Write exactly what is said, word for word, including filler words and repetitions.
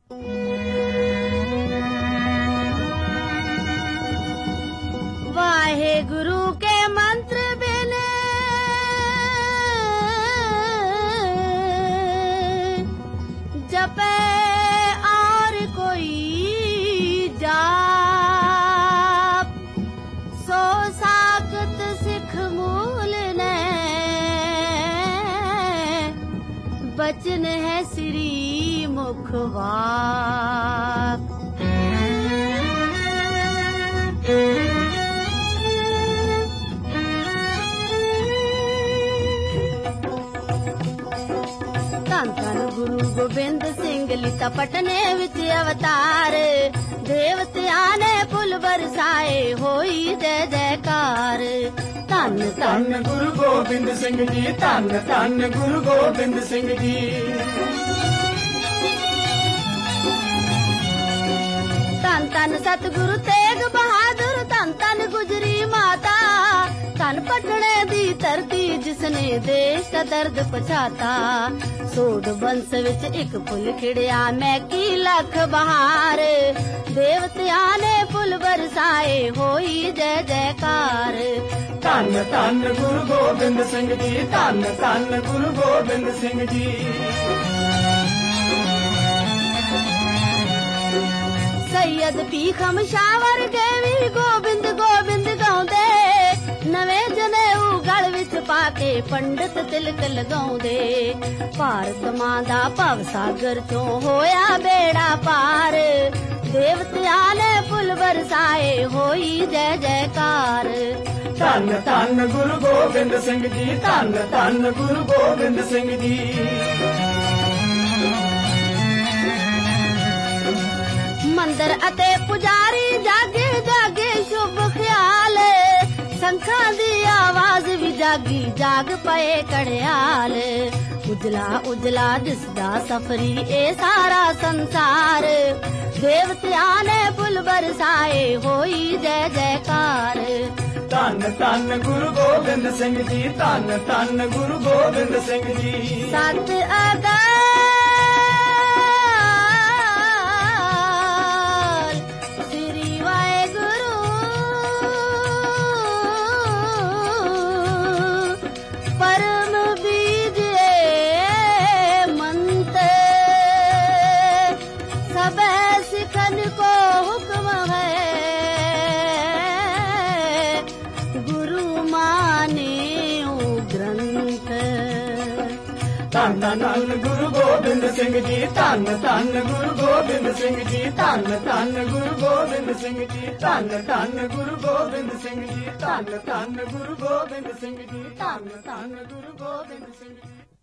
वाहे गुरु के मंत्र बिन जपे और कोई जाप सो साकत सिख मूल ने बचन है श्री मुखवाक। ਧੰਨ ਧੰਨ ਗੁਰੂ ਗੋਬਿੰਦ ਸਿੰਘ ਲਿਤਾ ਪਟਨੇ ਵਿੱਚ ਅਵਤਾਰ ਦੇਵਤਿਆਂ ਨੇ ਫੁੱਲ ਬਰਸਾਏ ਹੋਈ ਜੈ ਜੈਕਾਰ। ਧੰਨ ਧੰਨ ਗੁਰੂ ਗੋਬਿੰਦ ਸਿੰਘ ਜੀ ਧੰਨ ਧੰਨ ਗੁਰੂ ਗੋਬਿੰਦ ਸਿੰਘ ਜੀ। ਧੰਨ ਧੰਨ ਸਤਿਗੁਰੂ ਤੇਗ ਬਹਾਦਰ ਧੰਨ ਧੰਨ ਗੁਜਰੀ ਮਾਤਾ ਧੰਨ ਪਟਨੇ ਦੀ ਧਰਤੀ ਜਿਸਨੇ ਦੇਸ਼ ਦਾ ਦਰਦ ਪਛਾਤਾ। ਸੋਢ ਬੰਸ ਵਿੱਚ ਇੱਕ ਫੁੱਲ ਖਿੜਿਆ ਮੈਂ ਕੀ ਲੱਖ ਬਹਾਰ ਦੇਵਤਿਆਂ ਨੇ ਫੁੱਲ ਬਰਸਾਏ ਹੋਈ ਜੈ ਜੈਕਾਰ। ਧੰਨ ਧੰਨ ਗੁਰੂ ਗੋਬਿੰਦ ਸਿੰਘ ਜੀ ਧੰਨ ਧੰਨ ਗੁਰੂ ਗੋਬਿੰਦ ਸਿੰਘ ਜੀ। ਸੈਯਦ ਭੀਖਮ ਸ਼ਾਵਰ ਦੇਵੀ ਗੋਬਿੰਦ ਗੋਬਿੰਦ ਗਾਉਂਦੇ ਨਵੇਂ ਜਨੇਊ ਗਲ ਵਿੱਚ ਪਾ ਕੇ ਪੰਡਤ ਤਿਲਕ ਲਗਾਉਂਦੇ। ਭਾਰਤ ਮਾਂ ਦਾ ਭਵ ਸਾਗਰ ਚੋਂ ਹੋਇਆ ਬੇੜਾ ਪਾਰ ਦੇਵਤਿਆਂ ਨੇ ਫੁੱਲ ਬਰਸਾਏ ਹੋਈ ਜੈ ਜੈਕਾਰ। ਧੰਨ ਧੰਨ ਗੁਰੂ ਗੋਬਿੰਦ ਸਿੰਘ ਜੀ ਧੰਨ ਧੰਨ ਗੁਰੂ ਗੋਬਿੰਦ ਸਿੰਘ ਜੀ। ਮੰਦਰ ਅਤੇ ਪੁਜਾਰੀ ਜਾਗੇ ਜਾਗੇ ਸ਼ੁਭ ਖਿਆਲ ਸੰਖਾਂ ਦੀ ਆਵਾਜ਼ ਵੀ ਜਾਗੀ ਜਾਗ ਪਏ ਕੜਿਆਲ। ਉਜਲਾ ਉਜਲਾ ਦਿਸਦਾ ਸਫਰੀ ਇਹ ਸਾਰਾ ਸੰਸਾਰ ਦੇਵਤਿਆਂ ਨੇ ਫੁੱਲ ਬਰਸਾਏ ਹੋਈ ਜੈ ਜੈਕਾਰ। ਧੰਨ ਧੰਨ ਗੁਰੂ ਗੋਬਿੰਦ ਸਿੰਘ ਜੀ ਧੰਨ ਧੰਨ ਗੁਰੂ ਗੋਬਿੰਦ ਸਿੰਘ ਜੀ। ਸਤ ਅਕਾਲ ਸ੍ਰੀ ਵਾਹਿਗੁਰੂ ਪਰਮ ਬੀਜ ਮੰਤ ਸਭੈ ਸਿਖਨ ਕੋ ਹੁਕਮ ਹੈ ਗੁਰੂ ਮਾਨਿਓ ਗ੍ਰੰਥ। ਧੰਨ ਧੰਨ ਗੁਰੂ ਗੋਬਿੰਦ ਸਿੰਘ ਜੀ ਧੰਨ ਧੰਨ ਗੁਰੂ ਗੋਬਿੰਦ ਸਿੰਘ ਜੀ ਧੰਨ ਧੰਨ ਗੁਰੂ ਗੋਬਿੰਦ ਸਿੰਘ ਜੀ ਧੰਨ ਧੰਨ ਗੁਰੂ ਗੋਬਿੰਦ ਸਿੰਘ ਜੀ ਧੰਨ ਧੰਨ ਗੁਰੂ ਗੋਬਿੰਦ ਸਿੰਘ ਜੀ ਧੰਨ ਧੰਨ ਗੁਰੂ ਗੋਬਿੰਦ ਸਿੰਘ ਜੀ।